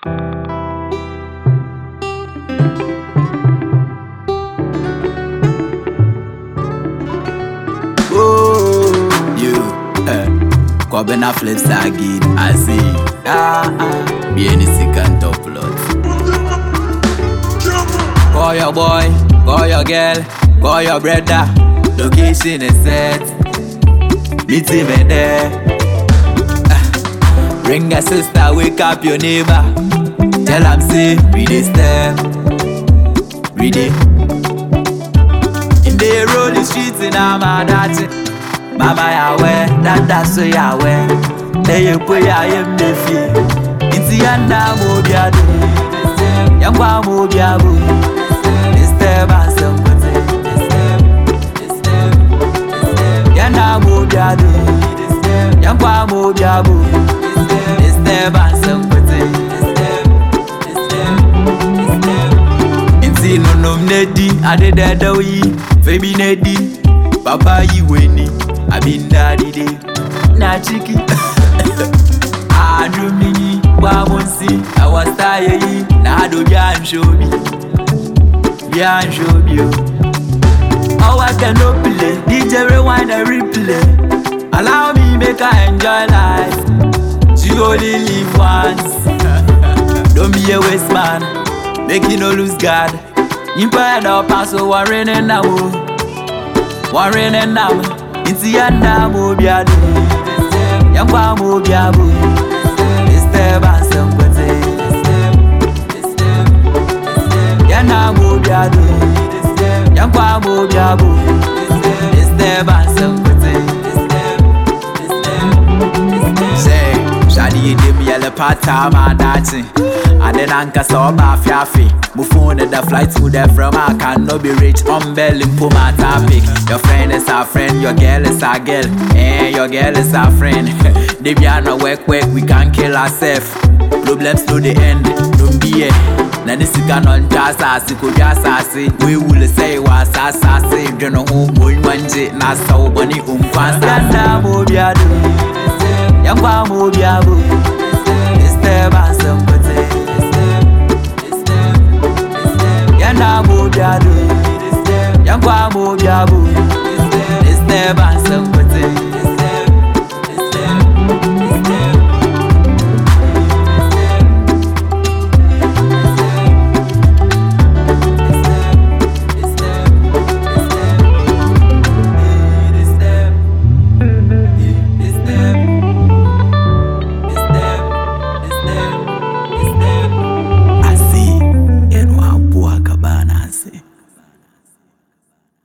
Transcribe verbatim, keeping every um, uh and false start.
Oh, you, eh, Kwabena flips again, I see. Ah, ah, be any sick and top lot. Call your boy, call your girl, call your brother. Location is set. Meet him in there. Ah, ring a sister, wake up your neighbor. Tell him say, read this step, read it. They roll the streets in Amadati. Mama yawe, dada so yawe. They you put ya yem de fi. Inti yanda mo biadu. Yangwa mo biabu. Step and some put Yanda mo biadu. Yangwa mo biabu. Step and some put Inti no nom nedi. Ade dedo yi. Baby Nedi, Papa you winning, I been daddy day. Na chiki, I do mini, Bamonsi, I was tired. Na do Bian show me, Bian show you. Oh, I can no play, D J rewind and replay. Allow me make I enjoy life. You only live once. Don't be a waste man, make you no lose God. Impa da paso warren and now Warren and now Inti yanda mo biadu Yangwa mo biabu Step and some kote Yanda mo biadu Yangwa mo biabu Step and some kote Say Shadi dim yele pata ma dancing and then anchor saw my fiafi. Move phone at the flight to the from I cannot be rich on bell in my topic. Your friend is our friend, your girl is our girl, and your girl is our friend. They be on a work work, we can't kill ourselves. Problems to the end, don't be it. Nanisi can on jazz as you could just say. We will say was as I say, you know who would one jet, not so bunny um Yanda Mobiadu, Yamba Mobiabu, Step and some Yanda mo biadu, yangwa mo biabu. Step and some kote. I see, and one boy cabana.